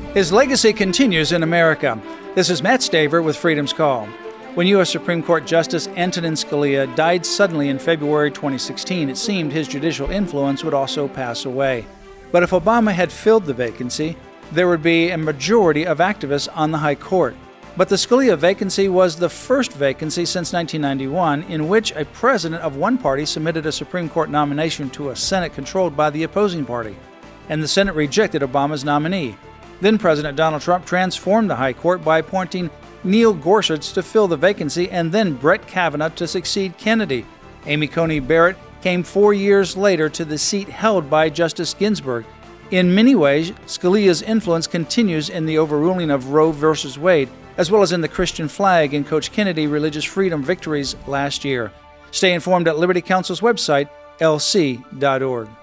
His legacy continues in America. This is Matt Staver with Freedom's Call. When U.S. Supreme Court Justice Antonin Scalia died suddenly in February 2016, it seemed his judicial influence would also pass away. But if Obama had filled the vacancy, there would be a majority of activists on the High Court. But the Scalia vacancy was the first vacancy since 1991 in which a president of one party submitted a Supreme Court nomination to a Senate controlled by the opposing party, and the Senate rejected Obama's nominee. Then President Donald Trump transformed the High Court by appointing Neil Gorsuch to fill the vacancy and then Brett Kavanaugh to succeed Kennedy. Amy Coney Barrett came 4 years later to the seat held by Justice Ginsburg. In many ways, Scalia's influence continues in the overruling of Roe v. Wade, as well as in the Christian flag and Coach Kennedy religious freedom victories last year. Stay informed at Liberty Counsel's website, lc.org.